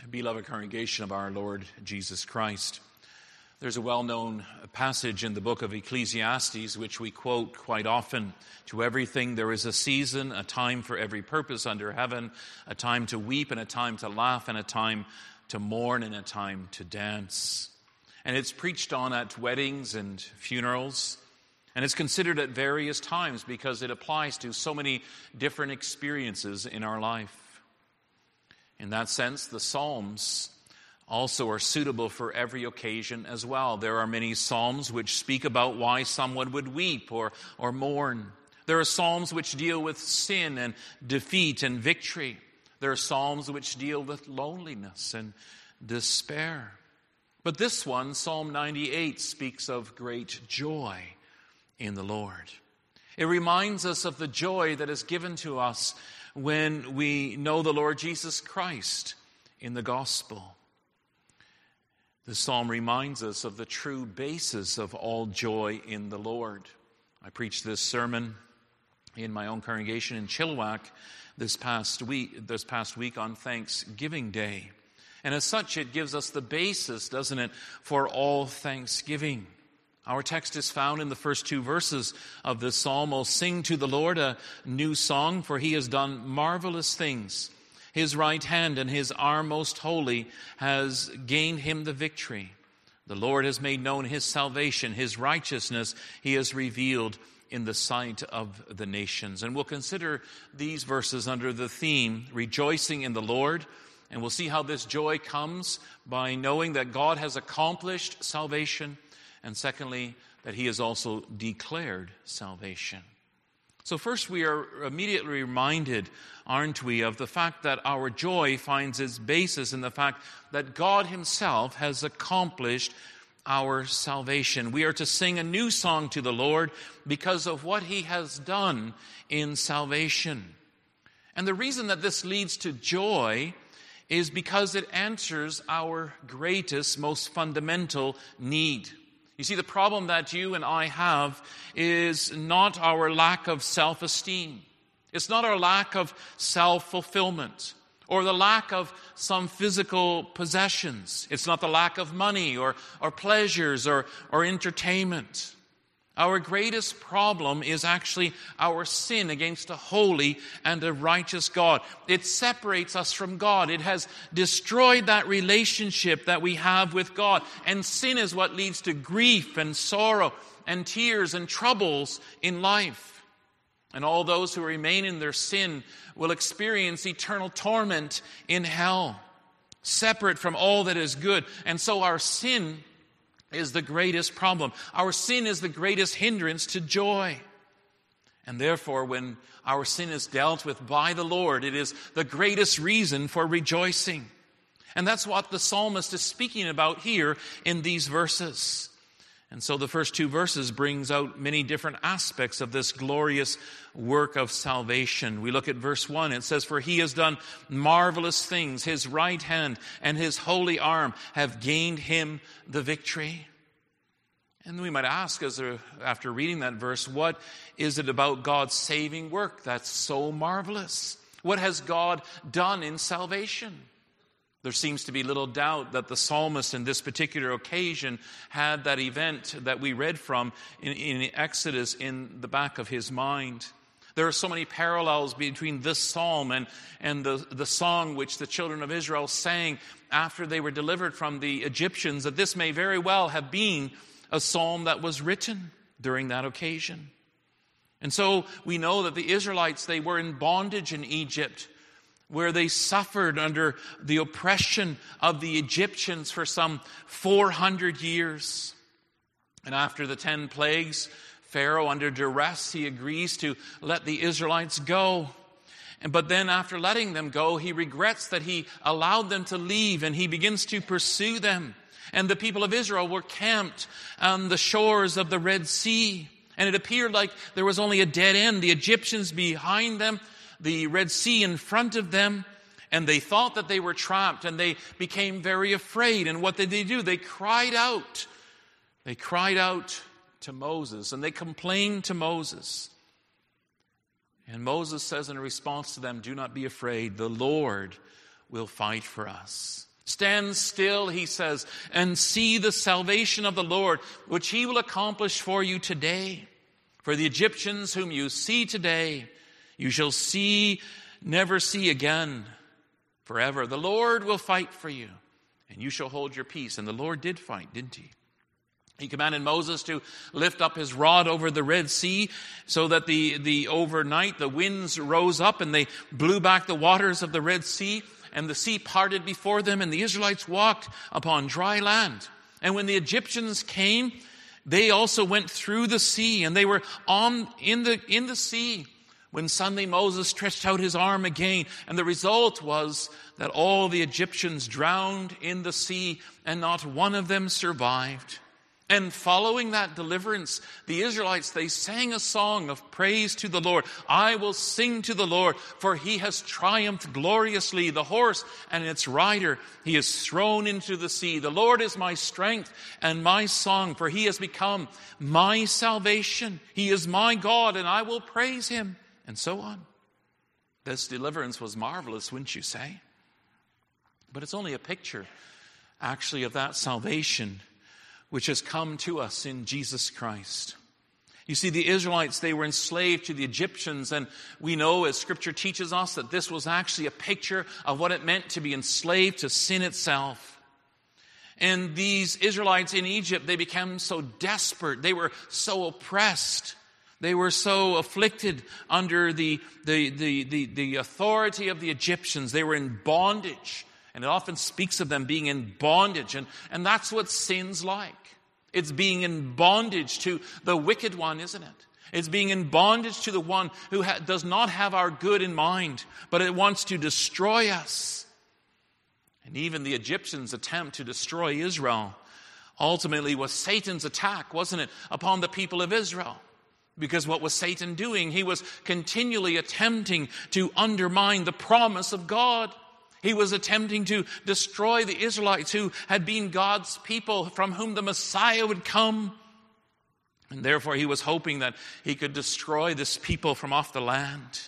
beloved congregation of our Lord Jesus Christ. There's a well-known passage in the book of Ecclesiastes which we quote quite often. To everything there is a season, a time for every purpose under heaven, a time to weep and a time to laugh and a time to mourn and a time to dance. And it's preached on at weddings and funerals. And it's considered at various times because it applies to so many different experiences in our life. In that sense, the Psalms also are suitable for every occasion as well. There are many Psalms which speak about why someone would weep or mourn. There are Psalms which deal with sin and defeat and victory. There are Psalms which deal with loneliness and despair. But this one, Psalm 98, speaks of great joy in the Lord. It reminds us of the joy that is given to us when we know the Lord Jesus Christ in the gospel. The psalm reminds us of the true basis of all joy in the Lord. I preached this sermon in my own congregation in Chilliwack this past week on Thanksgiving Day. And as such, it gives us the basis, doesn't it, for all thanksgiving. Our text is found in the first two verses of this psalm. "Oh, sing to the Lord a new song, for he has done marvelous things. His right hand and his arm most holy has gained him the victory. The Lord has made known his salvation, his righteousness he has revealed in the sight of the nations." And we'll consider these verses under the theme, rejoicing in the Lord. And we'll see how this joy comes by knowing that God has accomplished salvation. And secondly, that he has also declared salvation. So first we are immediately reminded, aren't we, of the fact that our joy finds its basis in the fact that God himself has accomplished our salvation. We are to sing a new song to the Lord because of what he has done in salvation. And the reason that this leads to joy is because it answers our greatest, most fundamental need. You see, the problem that you and I have is not our lack of self-esteem. It's not our lack of self-fulfillment or the lack of some physical possessions. It's not the lack of money or pleasures or entertainment. Our greatest problem is actually our sin against a holy and a righteous God. It separates us from God. It has destroyed that relationship that we have with God. And sin is what leads to grief and sorrow and tears and troubles in life. And all those who remain in their sin will experience eternal torment in hell, separate from all that is good. And so our sin is the greatest problem. Our sin is the greatest hindrance to joy. And therefore, when our sin is dealt with by the Lord, it is the greatest reason for rejoicing. And that's what the psalmist is speaking about here in these verses. And so the first two verses brings out many different aspects of this glorious work of salvation. We look at verse 1. It says, "For he has done marvelous things. His right hand and his holy arm have gained him the victory." And we might ask, after reading that verse, what is it about God's saving work that's so marvelous? What has God done in salvation? There seems to be little doubt that the psalmist in this particular occasion had that event that we read from in Exodus in the back of his mind. There are so many parallels between this psalm and the song which the children of Israel sang after they were delivered from the Egyptians, that this may very well have been a psalm that was written during that occasion. And so we know that the Israelites, they were in bondage in Egypt, where they suffered under the oppression of the Egyptians for some 400 years. And after the 10 plagues, Pharaoh, under duress, he agrees to let the Israelites go. But then after letting them go, he regrets that he allowed them to leave, and he begins to pursue them. And the people of Israel were camped on the shores of the Red Sea. And it appeared like there was only a dead end. The Egyptians behind them, the Red Sea in front of them, and they thought that they were trapped, and they became very afraid. And what did they do? They cried out. They cried out to Moses, and they complained to Moses. And Moses says in response to them, "Do not be afraid. The Lord will fight for us." Stand still, he says, and see the salvation of the Lord, which he will accomplish for you today. For the Egyptians whom you see today, you shall never see again forever. The Lord will fight for you, and you shall hold your peace. And the Lord did fight, didn't he? He commanded Moses to lift up his rod over the Red Sea so that the overnight the winds rose up and they blew back the waters of the Red Sea, and the sea parted before them, and the Israelites walked upon dry land. And when the Egyptians came, they also went through the sea, and they were in the sea when suddenly Moses stretched out his arm again. And the result was that all the Egyptians drowned in the sea, and not one of them survived. And following that deliverance, the Israelites, they sang a song of praise to the Lord. I will sing to the Lord, for he has triumphed gloriously. The horse and its rider he has thrown into the sea. The Lord is my strength and my song, for he has become my salvation. He is my God, and I will praise him. And so on. This deliverance was marvelous, wouldn't you say? But it's only a picture, actually, of that salvation which has come to us in Jesus Christ. You see, the Israelites, they were enslaved to the Egyptians, and we know, as Scripture teaches us, that this was actually a picture of what it meant to be enslaved to sin itself. And these Israelites in Egypt, they became so desperate, they were so oppressed, they were so afflicted under the authority of the Egyptians. They were in bondage. And it often speaks of them being in bondage. And that's what sin's like. It's being in bondage to the wicked one, isn't it? It's being in bondage to the one who does not have our good in mind, but it wants to destroy us. And even the Egyptians' attempt to destroy Israel ultimately was Satan's attack, wasn't it, upon the people of Israel? Because what was Satan doing? He was continually attempting to undermine the promise of God. He was attempting to destroy the Israelites who had been God's people, from whom the Messiah would come. And therefore he was hoping that he could destroy this people from off the land.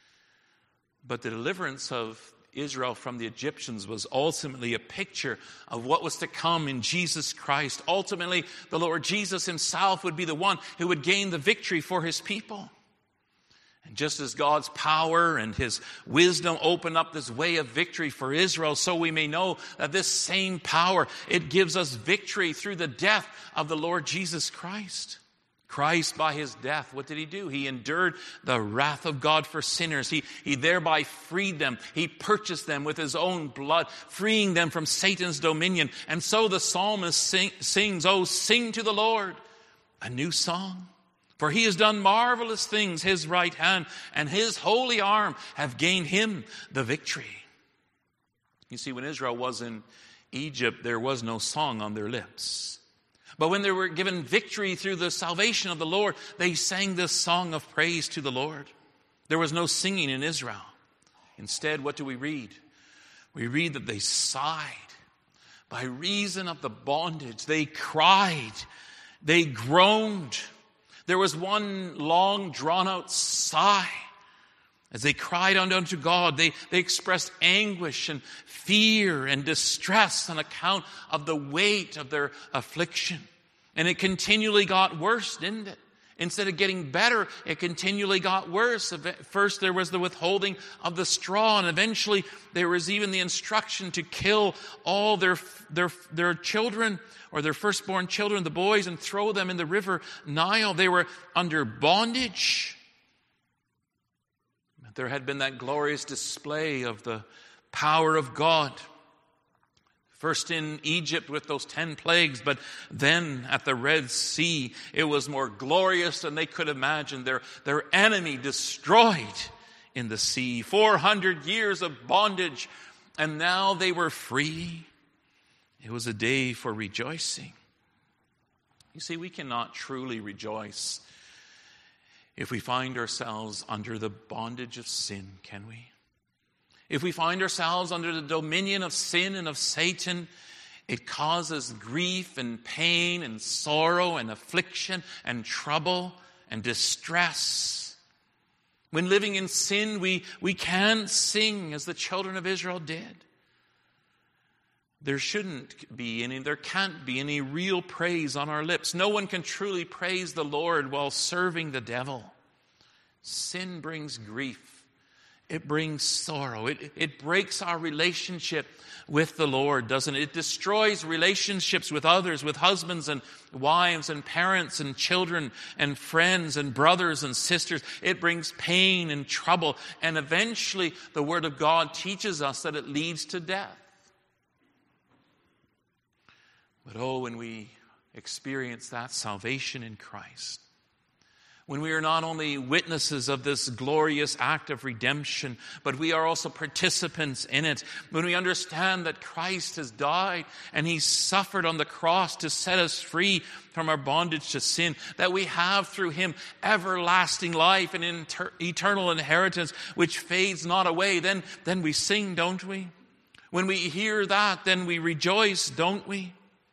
But the deliverance of Israel from the Egyptians was ultimately a picture of what was to come in Jesus Christ. Ultimately, the Lord Jesus himself would be the one who would gain the victory for his people. And just as God's power and his wisdom opened up this way of victory for Israel, so we may know that this same power, it gives us victory through the death of the Lord Jesus Christ. Christ, by his death, what did he do? He endured the wrath of God for sinners. He thereby freed them. He purchased them with his own blood, freeing them from Satan's dominion. And so the psalmist sings, "Oh, sing to the Lord a new song. For he has done marvelous things. His right hand and his holy arm have gained him the victory." You see, when Israel was in Egypt, there was no song on their lips. But when they were given victory through the salvation of the Lord, they sang this song of praise to the Lord. There was no singing in Israel. Instead, what do we read? We read that they sighed. By reason of the bondage, they cried. They groaned. There was one long, drawn-out sigh. As they cried unto God, they expressed anguish and fear and distress on account of the weight of their affliction. And it continually got worse, didn't it? Instead of getting better, it continually got worse. First, there was the withholding of the straw, and eventually there was even the instruction to kill all their children, or their firstborn children, the boys, and throw them in the river Nile. They were under bondage. But there had been that glorious display of the power of God. First in Egypt with those 10 plagues, but then at the Red Sea, it was more glorious than they could imagine. Their enemy destroyed in the sea. 400 years of bondage, and now they were free. It was a day for rejoicing. You see, we cannot truly rejoice if we find ourselves under the bondage of sin, can we? If we find ourselves under the dominion of sin and of Satan, it causes grief and pain and sorrow and affliction and trouble and distress. When living in sin, we can't sing as the children of Israel did. there can't be any real praise on our lips. No one can truly praise the Lord while serving the devil. Sin brings grief. It brings sorrow. It breaks our relationship with the Lord, doesn't it? It destroys relationships with others, with husbands and wives and parents and children and friends and brothers and sisters. It brings pain and trouble. And eventually, the Word of God teaches us that it leads to death. But when we experience that salvation in Christ, when we are not only witnesses of this glorious act of redemption, but we are also participants in it, when we understand that Christ has died and He suffered on the cross to set us free from our bondage to sin, that we have through Him everlasting life and eternal inheritance which fades not away, then we sing, don't we? When we hear that, then we rejoice, don't we?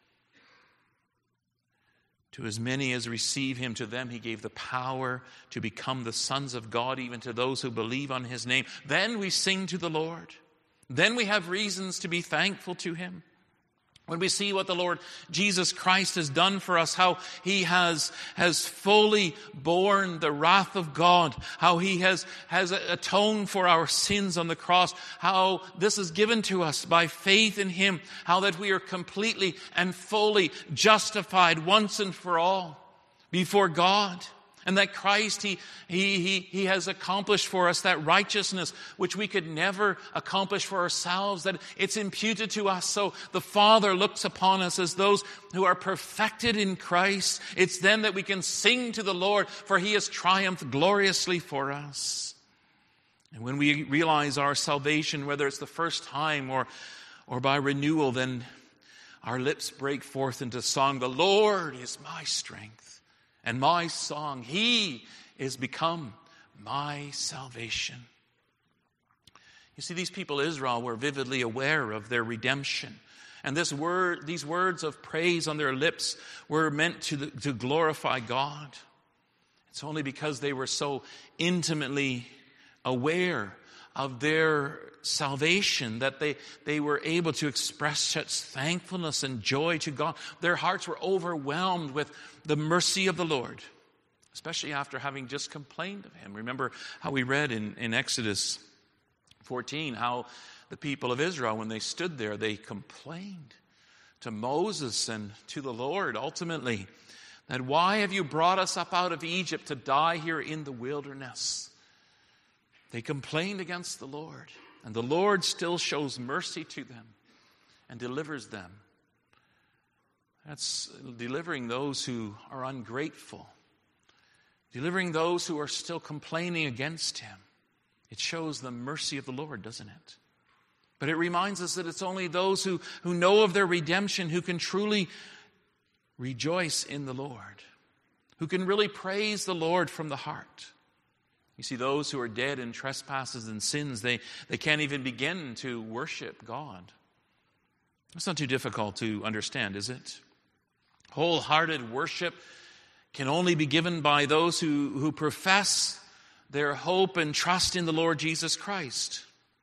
To as many as receive Him, to them He gave the power to become the sons of God, even to those who believe on His name. Then we sing to the Lord. Then we have reasons to be thankful to Him. When we see what the Lord Jesus Christ has done for us, how He has fully borne the wrath of God, how He has atoned for our sins on the cross, how this is given to us by faith in Him, how that we are completely and fully justified once and for all before God. And that Christ, He has accomplished for us that righteousness which we could never accomplish for ourselves, that it's imputed to us. So the Father looks upon us as those who are perfected in Christ. It's then that we can sing to the Lord, for He has triumphed gloriously for us. And when we realize our salvation, whether it's the first time or by renewal, then our lips break forth into song. The Lord is my strength and my song. He is become my salvation. You see, these people of Israel were vividly aware of their redemption. And these words of praise on their lips were meant to glorify God. It's only because they were so intimately aware of their salvation that they were able to express such thankfulness and joy to God. Their hearts were overwhelmed with the mercy of the Lord, especially after having just complained of Him. Remember how we read in Exodus 14 how the people of Israel, when they stood there, they complained to Moses and to the Lord ultimately that, why have you brought us up out of Egypt to die here in the wilderness? They complained against the Lord, and the Lord still shows mercy to them and delivers them. That's delivering those who are ungrateful, delivering those who are still complaining against Him. It shows the mercy of the Lord, doesn't it? But it reminds us that it's only those who know of their redemption who can truly rejoice in the Lord, who can really praise the Lord from the heart. You see, those who are dead in trespasses and sins, they can't even begin to worship God. It's not too difficult to understand, is it? Wholehearted worship can only be given by those who profess their hope and trust in the Lord Jesus Christ.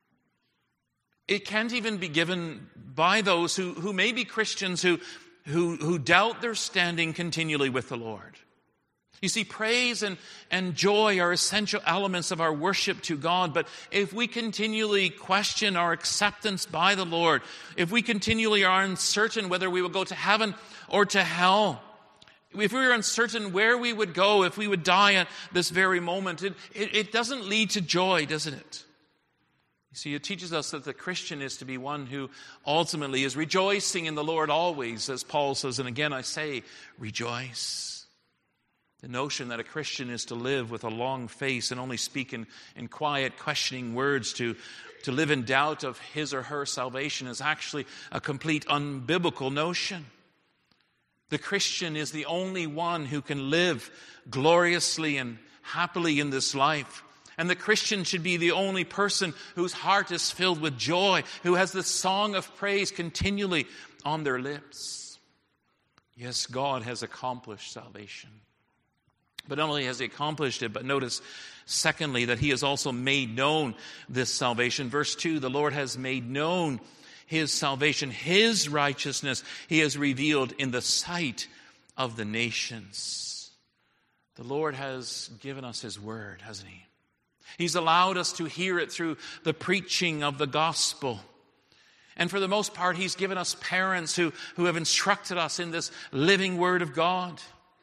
It can't even be given by those who may be Christians who doubt their standing continually with the Lord. You see, praise and joy are essential elements of our worship to God. But if we continually question our acceptance by the Lord, if we continually are uncertain whether we will go to heaven or to hell, if we were uncertain where we would go, if we would die at this very moment, it doesn't lead to joy, doesn't it? You see, it teaches us that the Christian is to be one who ultimately is rejoicing in the Lord always, as Paul says, and again I say, rejoice. The notion that a Christian is to live with a long face and only speak in quiet, questioning words, to live in doubt of his or her salvation, is actually a complete unbiblical notion. The Christian is the only one who can live gloriously and happily in this life. And the Christian should be the only person whose heart is filled with joy, who has the song of praise continually on their lips. Yes, God has accomplished salvation. But not only has He accomplished it, but notice, secondly, that He has also made known this salvation. Verse 2, the Lord has made known his salvation, his righteousness, he has revealed in the sight of the nations. The Lord has given us his word, hasn't he? He's allowed us to hear it through the preaching of the gospel. And for the most part, he's given us parents who have instructed us in this living word of God.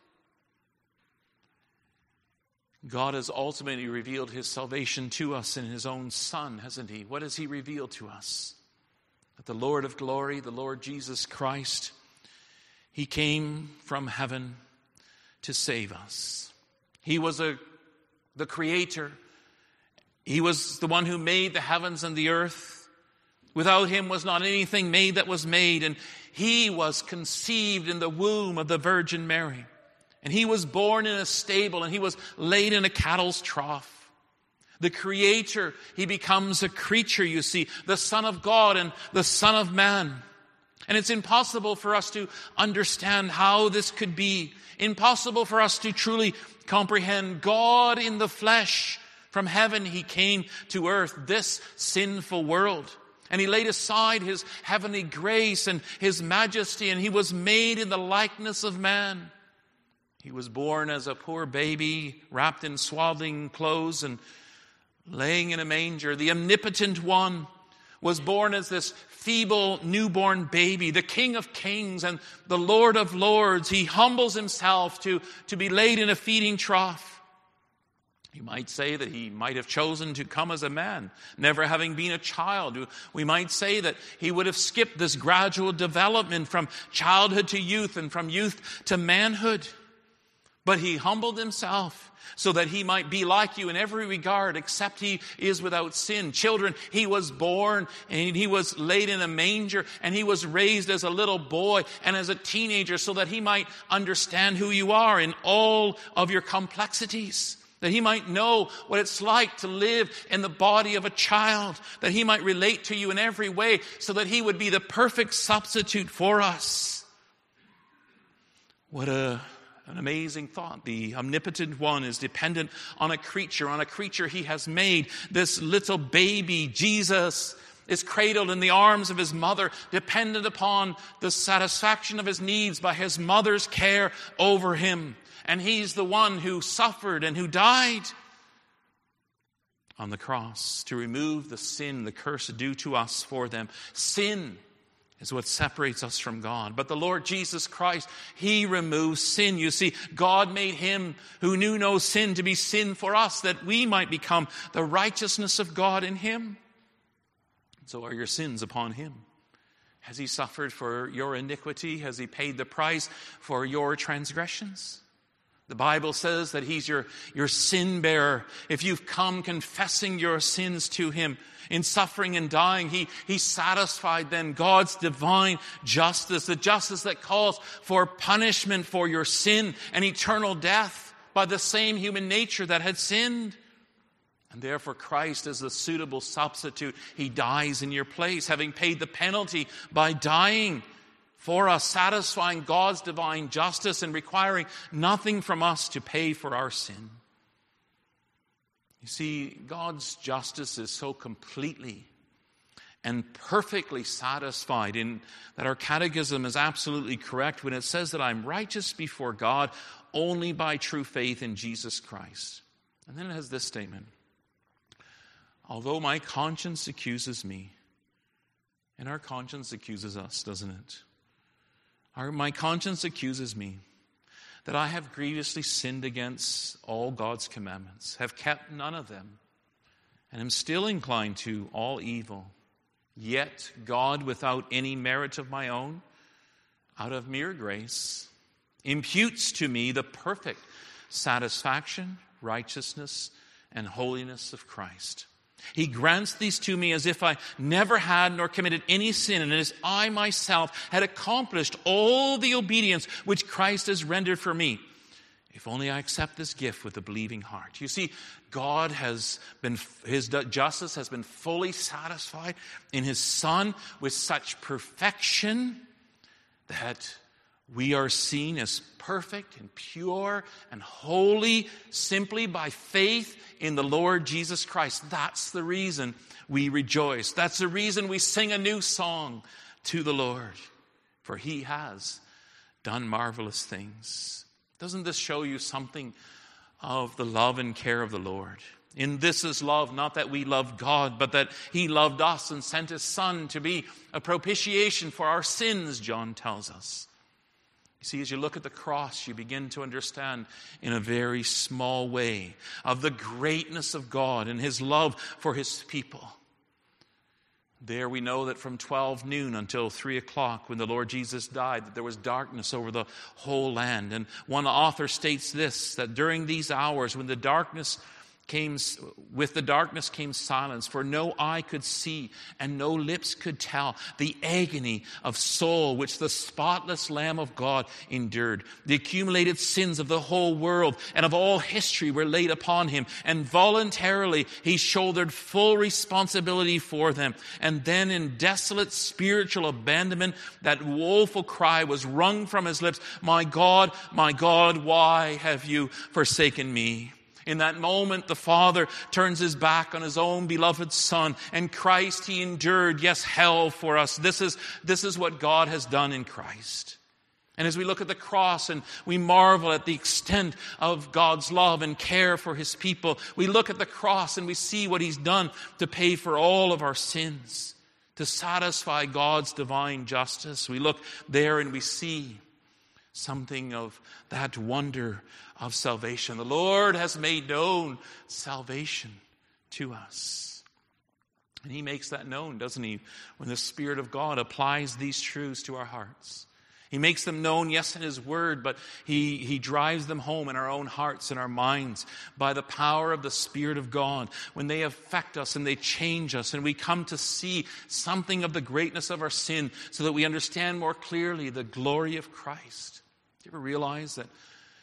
God has ultimately revealed his salvation to us in his own Son, hasn't he? What has he revealed to us? That the Lord of glory, the Lord Jesus Christ, he came from heaven to save us. He was the creator. He was the one who made the heavens and the earth. Without him was not anything made that was made. And he was conceived in the womb of the Virgin Mary. And he was born in a stable, and he was laid in a cattle's trough. The creator, he becomes a creature, you see, the Son of God and the Son of Man. And it's impossible for us to understand how this could be. Impossible for us to truly comprehend God in the flesh. From heaven he came to earth, this sinful world. And he laid aside his heavenly grace and his majesty, and he was made in the likeness of man. He was born as a poor baby, wrapped in swaddling clothes and laying in a manger. The omnipotent one was born as this feeble newborn baby, the King of Kings and the Lord of Lords. He humbles himself to be laid in a feeding trough. You might say that he might have chosen to come as a man, never having been a child. We might say that he would have skipped this gradual development from childhood to youth and from youth to manhood. But he humbled himself so that he might be like you in every regard, except he is without sin. Children, he was born and he was laid in a manger, and he was raised as a little boy and as a teenager so that he might understand who you are in all of your complexities. That he might know what it's like to live in the body of a child. That he might relate to you in every way so that he would be the perfect substitute for us. What an amazing thought. The omnipotent one is dependent on a creature he has made. This little baby, Jesus, is cradled in the arms of his mother, dependent upon the satisfaction of his needs by his mother's care over him. And he's the one who suffered and who died on the cross to remove the sin, the curse due to us for them. Sin is what separates us from God. But the Lord Jesus Christ, he removes sin. You see, God made him who knew no sin to be sin for us, that we might become the righteousness of God in him. So are your sins upon him. Has he suffered for your iniquity? Has he paid the price for your transgressions? The Bible says that he's your sin bearer. If you've come confessing your sins to him in suffering and dying, he satisfied then God's divine justice, the justice that calls for punishment for your sin and eternal death by the same human nature that had sinned. And therefore Christ is the suitable substitute. He dies in your place, having paid the penalty by dying for us, satisfying God's divine justice and requiring nothing from us to pay for our sin. You see, God's justice is so completely and perfectly satisfied in that our catechism is absolutely correct when it says that I'm righteous before God only by true faith in Jesus Christ. And then it has this statement: although my conscience accuses me, and our conscience accuses us, doesn't it? My conscience accuses me that I have grievously sinned against all God's commandments, have kept none of them, and am still inclined to all evil. Yet God, without any merit of my own, out of mere grace, imputes to me the perfect satisfaction, righteousness, and holiness of Christ. He grants these to me as if I never had nor committed any sin, and as I myself had accomplished all the obedience which Christ has rendered for me, if only I accept this gift with a believing heart. You see, God has been, his justice has been fully satisfied in his Son with such perfection that We are seen as perfect and pure and holy simply by faith in the Lord Jesus Christ. That's the reason we rejoice. That's the reason we sing a new song to the Lord. For He has done marvelous things. Doesn't this show you something of the love and care of the Lord? In this is love, not that we loved God, but that He loved us and sent His Son to be a propitiation for our sins, John tells us. You see, as you look at the cross, you begin to understand in a very small way of the greatness of God and His love for His people. There we know that from 12 noon until 3 o'clock when the Lord Jesus died, that there was darkness over the whole land. And one author states this, that during these hours when with the darkness came silence, for no eye could see and no lips could tell the agony of soul which the spotless Lamb of God endured. The accumulated sins of the whole world and of all history were laid upon Him, and voluntarily He shouldered full responsibility for them. And then in desolate spiritual abandonment, that woeful cry was wrung from His lips, my God, why have you forsaken me?" In that moment, the Father turns His back on His own beloved Son. And Christ, He endured, yes, hell for us. This is what God has done in Christ. And as we look at the cross and we marvel at the extent of God's love and care for His people, we look at the cross and we see what He's done to pay for all of our sins, to satisfy God's divine justice. We look there and we see something of that wonder of salvation. The Lord has made known salvation to us. And He makes that known, doesn't He? When the Spirit of God applies these truths to our hearts. He makes them known, yes, in His Word, but He drives them home in our own hearts and our minds by the power of the Spirit of God when they affect us and they change us and we come to see something of the greatness of our sin so that we understand more clearly the glory of Christ. Do you ever realize that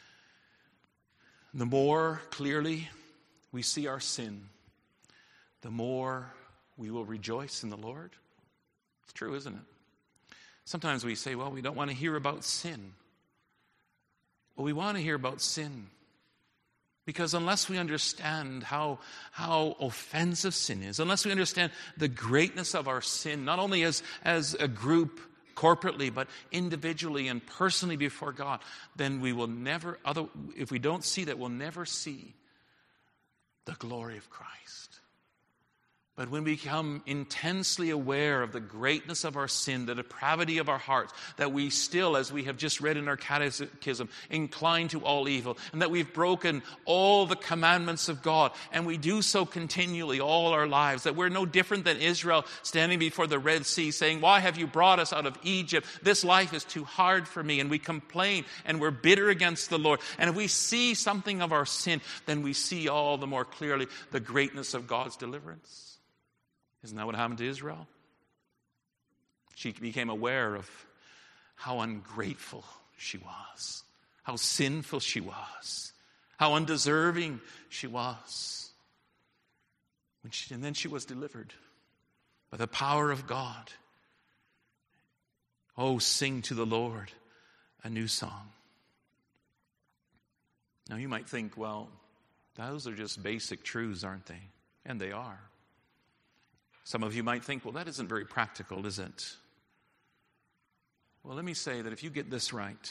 the more clearly we see our sin, the more we will rejoice in the Lord? It's true, isn't it? Sometimes we say, well, we don't want to hear about sin. Well, we want to hear about sin because unless we understand how offensive sin is, unless we understand the greatness of our sin, not only as a group corporately, but individually and personally before God, then we will never, if we don't see that, we'll never see the glory of Christ. But when we become intensely aware of the greatness of our sin, the depravity of our hearts, that we still, as we have just read in our catechism, incline to all evil, and that we've broken all the commandments of God, and we do so continually all our lives, that we're no different than Israel standing before the Red Sea saying, why have you brought us out of Egypt? This life is too hard for me. And we complain and we're bitter against the Lord. And if we see something of our sin, then we see all the more clearly the greatness of God's deliverance. Isn't that what happened to Israel? She became aware of how ungrateful she was, how sinful she was, how undeserving she was. And then she was delivered by the power of God. Oh, sing to the Lord a new song. Now you might think, well, those are just basic truths, aren't they? And they are. Some of you might think, well, that isn't very practical, is it? Well, let me say that if you get this right,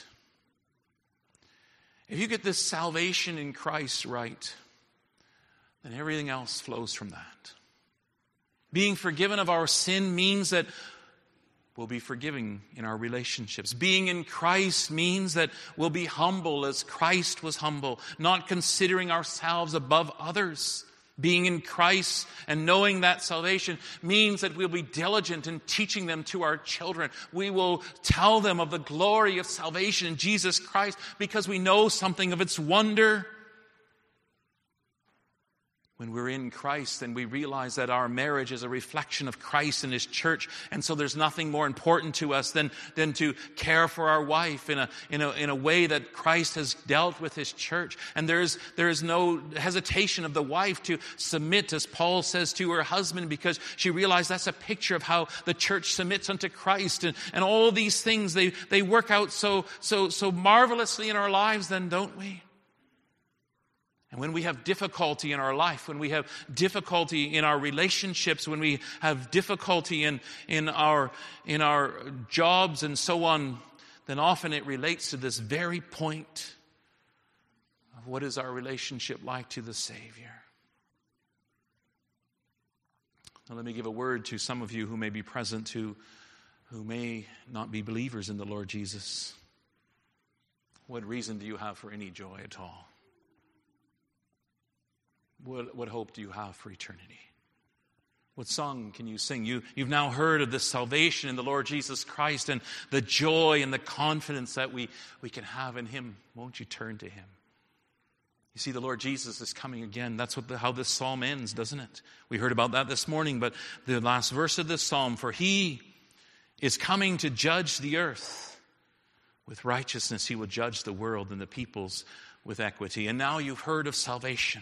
if you get this salvation in Christ right, then everything else flows from that. Being forgiven of our sin means that we'll be forgiving in our relationships. Being in Christ means that we'll be humble as Christ was humble, not considering ourselves above others. Being in Christ and knowing that salvation means that we'll be diligent in teaching them to our children. We will tell them of the glory of salvation in Jesus Christ because we know something of its wonder. When we're in Christ, then we realize that our marriage is a reflection of Christ and His church. And so there's nothing more important to us than to care for our wife in a way that Christ has dealt with His church. And there is no hesitation of the wife to submit, as Paul says, to her husband, because she realized that's a picture of how the church submits unto Christ. And all these things, they work out so marvelously in our lives then, don't we? And when we have difficulty in our life, when we have difficulty in our relationships, when we have difficulty in our jobs and so on, then often it relates to this very point of what is our relationship like to the Savior. Now let me give a word to some of you who may be present who may not be believers in the Lord Jesus. What reason do you have for any joy at all? What hope do you have for eternity? What song can you sing? You've now heard of this salvation in the Lord Jesus Christ and the joy and the confidence that we can have in Him. Won't you turn to Him? You see, the Lord Jesus is coming again. That's how this psalm ends, doesn't it? We heard about that this morning, but the last verse of this psalm, for He is coming to judge the earth. With righteousness He will judge the world and the peoples with equity. And now you've heard of salvation.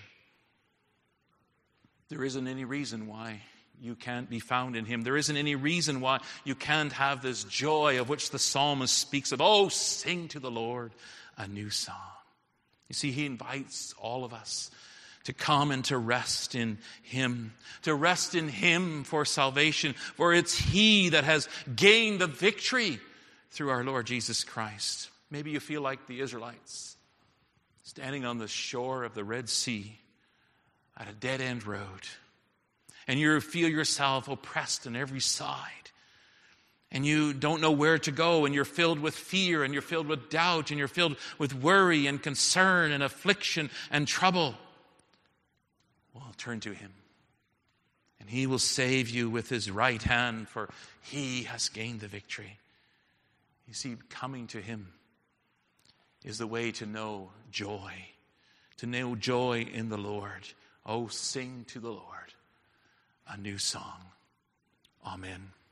There isn't any reason why you can't be found in Him. There isn't any reason why you can't have this joy of which the psalmist speaks of. Oh, sing to the Lord a new song. You see, He invites all of us to come and to rest in Him. To rest in Him for salvation. For it's He that has gained the victory through our Lord Jesus Christ. Maybe you feel like the Israelites standing on the shore of the Red Sea at a dead-end road. And you feel yourself oppressed on every side. And you don't know where to go. And you're filled with fear. And you're filled with doubt. And you're filled with worry and concern and affliction and trouble. Well, turn to Him. And He will save you with His right hand. For He has gained the victory. You see, coming to Him is the way to know joy. To know joy in the Lord. Oh, sing to the Lord a new song. Amen.